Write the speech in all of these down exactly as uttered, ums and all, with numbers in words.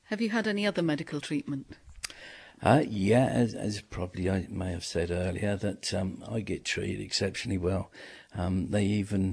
Have you had any other medical treatment? Uh, yeah, as, as probably I may have said earlier, that um, I get treated exceptionally well. Um, they even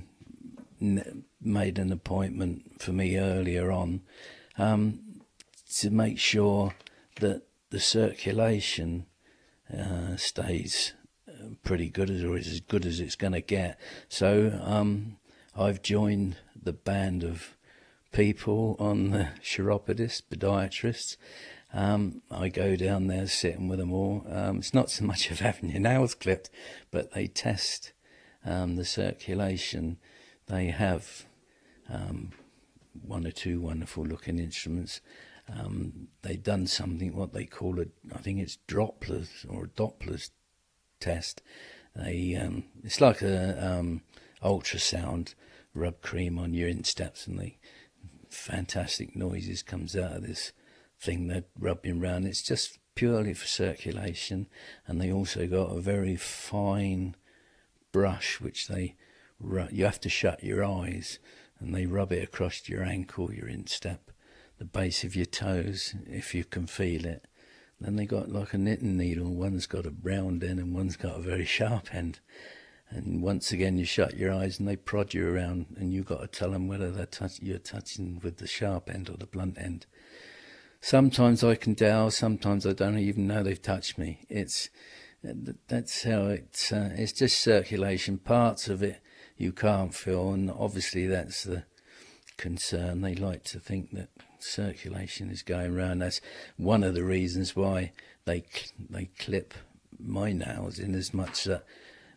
n- made an appointment for me earlier on um, to make sure that the circulation uh, stays uh, pretty good, or is as good as it's going to get. So um, I've joined the band of people on the chiropodists, podiatrists. Um, I go down there sitting with them all. Um, it's not so much of having your nails clipped, but they test um, the circulation. They have um, one or two wonderful looking instruments. Um, they've done something what they call a, I think it's Dropplers or a Doppler's test. They um, it's like a um, ultrasound. Rub cream on your insteps, and they fantastic noises comes out of this thing they're rubbing around. It's just purely for circulation, and they also got a very fine brush which they you have to shut your eyes, and they rub it across your ankle, your instep, the base of your toes, if you can feel it. Then they got like a knitting needle. One's got a round end and one's got a very sharp end. And once again, you shut your eyes and they prod you around, and you've got to tell them whether they're touch, you're touching with the sharp end or the blunt end. Sometimes I can tell, sometimes I don't even know they've touched me. It's that's how it's. Uh, it's just circulation. Parts of it you can't feel, and obviously that's the concern. They like to think that circulation is going around. That's one of the reasons why they they clip my nails in, as much that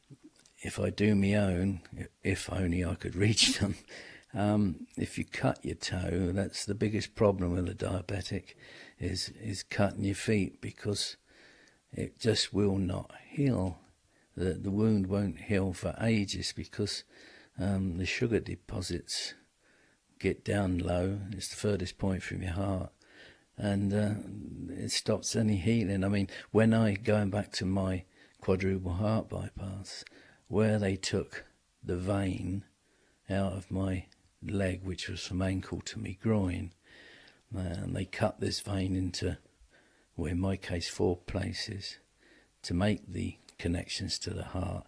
if I do my own, if only I could reach them. Um, if you cut your toe, that's the biggest problem with a diabetic, is is cutting your feet, because it just will not heal. The the wound won't heal for ages, because um, the sugar deposits get down low. It's the furthest point from your heart, and uh, it stops any healing. I mean, when I, going back to my quadruple heart bypass, where they took the vein out of my leg, which was from ankle to me groin, and they cut this vein into, well, in my case, four places to make the connections to the heart.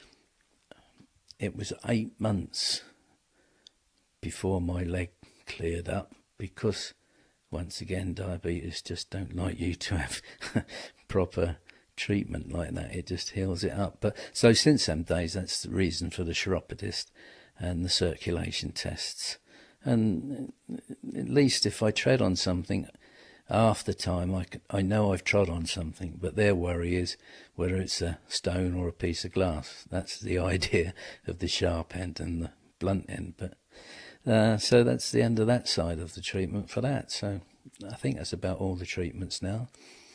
It was eight months before my leg cleared up, because once again, diabetes just don't like you to have proper treatment like that. It just heals it up. But so since them days, that's the reason for the chiropodist and the circulation tests. And at least if I tread on something, after time I, can, I know I've trod on something, but their worry is whether it's a stone or a piece of glass. That's the idea of the sharp end and the blunt end. But uh, so that's the end of that side of the treatment for that. So I think that's about all the treatments now.